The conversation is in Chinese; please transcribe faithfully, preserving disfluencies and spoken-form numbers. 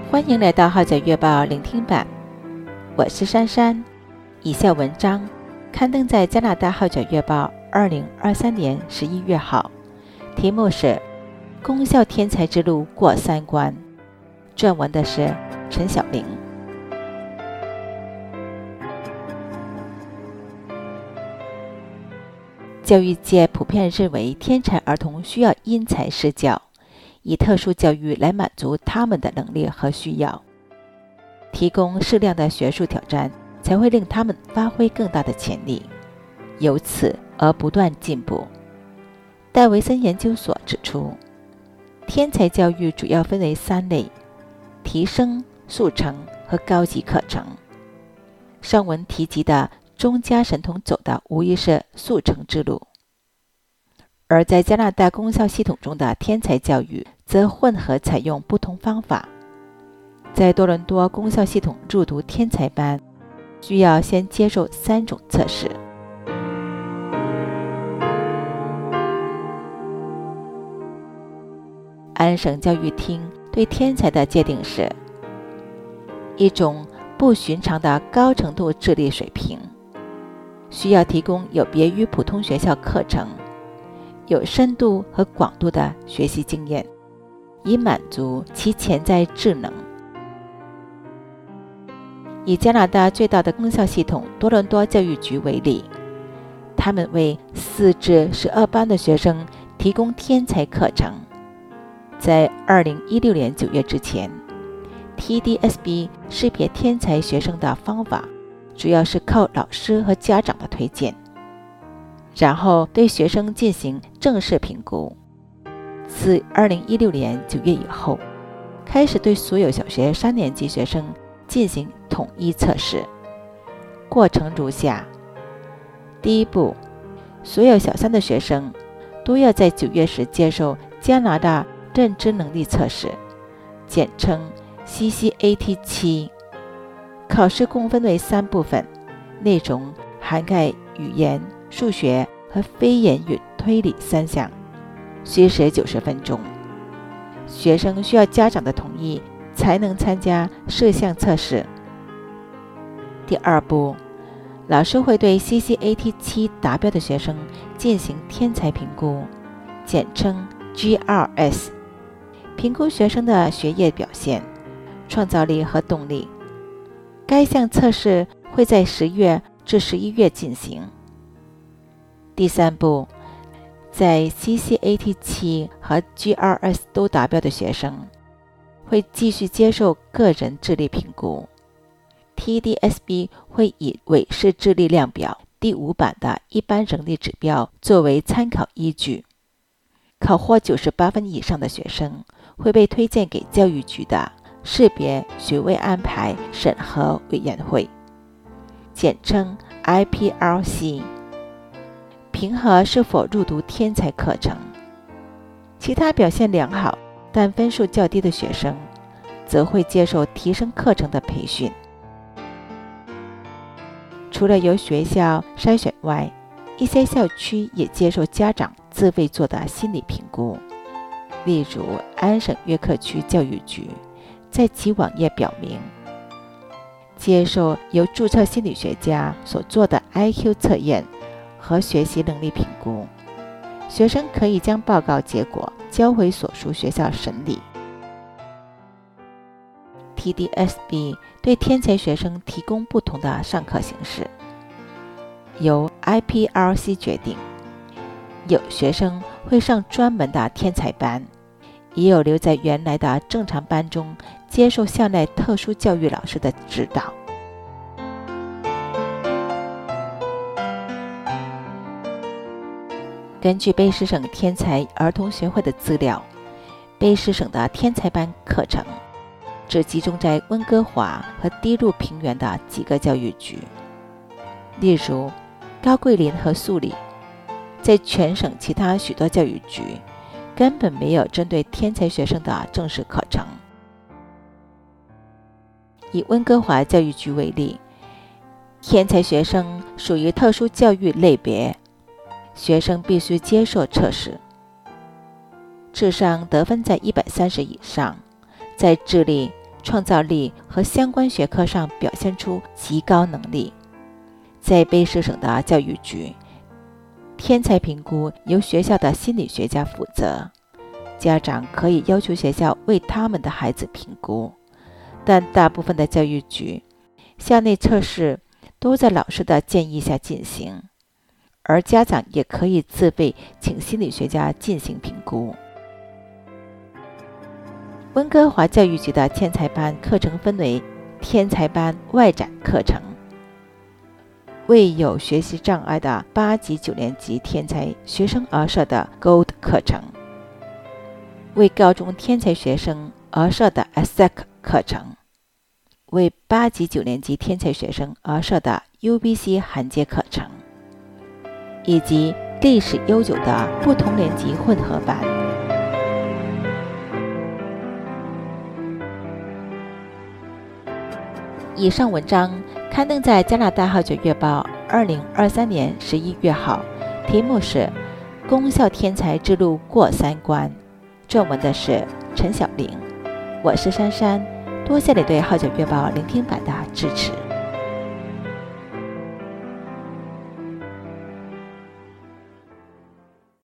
欢迎来到号角月报聆听版，我是珊珊。以下文章刊登在加拿大号角月报二零二三年十一月号，题目是功效天才之路过三关，撰文的是陈晓玲。教育界普遍认为天才儿童需要因材施教，以特殊教育来满足他们的能力和需要，提供适量的学术挑战，才会令他们发挥更大的潜力，由此而不断进步。戴维森研究所指出，天才教育主要分为三类：提升、速成和高级课程。上文提及的中加神童走的无疑是速成之路，而在加拿大公校系统中的天才教育则混合采用不同方法。在多伦多公校系统入读天才班，需要先接受三种测试。安省教育厅对天才的界定是一种不寻常的高程度智力水平，需要提供有别于普通学校课程、有深度和广度的学习经验，以满足其潜在智能。以加拿大最大的公校系统多伦多教育局为例，他们为四至十二班的学生提供天才课程。在二零一六年九月之前， T D S B 识别天才学生的方法主要是靠老师和家长的推荐，然后对学生进行正式评估。自二零一六年九月以后，开始对所有小学三年级学生进行统一测试。过程如下：第一步，所有小三的学生都要在九月时接受加拿大认知能力测试，简称 C C A T 七。考试共分为三部分，内容涵盖语言、数学和非言语推理三项，需时九十分钟。学生需要家长的同意才能参加各项测试。第二步，老师会对 C C A T 七达标的学生进行天才评估，简称 G R S， 评估学生的学业表现、创造力和动力。该项测试会在十月至十一月进行。第三步，在 C C A T 七和 G R S 都达标的学生会继续接受个人智力评估。 T D S B 会以韦氏智力量表第五版的一般能力指标作为参考依据。考获九十八分以上的学生会被推荐给教育局的识别学位安排审核委员会，简称 I P R C， 评核是否入读天才课程。其他表现良好但分数较低的学生则会接受提升课程的培训。除了由学校筛选外，一些校区也接受家长自费做的心理评估。例如安省约克区教育局在其网页表明，接受由注册心理学家所做的 I Q 测验和学习能力评估，学生可以将报告结果交回所属学校审理。 T D S B 对天才学生提供不同的上课形式，由 I P R C 决定。有学生会上专门的天才班，也有留在原来的正常班中接受校内特殊教育老师的指导。根据卑诗省天才儿童学会的资料，卑诗省的天才班课程只集中在温哥华和低陆平原的几个教育局，例如高桂林和素里。在全省其他许多教育局根本没有针对天才学生的正式课程。以温哥华教育局为例，天才学生属于特殊教育类别，学生必须接受测试，智商得分在一百三十以上，在智力、 创造力和相关学科上表现出极高能力。在卑诗省的教育局，天才评估由学校的心理学家负责，家长可以要求学校为他们的孩子评估，但大部分的教育局校内测试都在老师的建议下进行，而家长也可以自费请心理学家进行评估。温哥华教育局的天才班课程分为天才班外展课程，为有学习障碍的八级九年级天才学生而设的 Gold 课程，为高中天才学生而设的 E S S E C 课程，为八级九年级天才学生而设的 U B C 函阶课程，以及历史悠久的不同年级混合班。以上文章刊登在加拿大号角月报二零二三年十一月号，题目是《公校天才之路过三关》，撰文的是陈晓玲。我是珊珊，多谢你对号角月报聆听版的支持。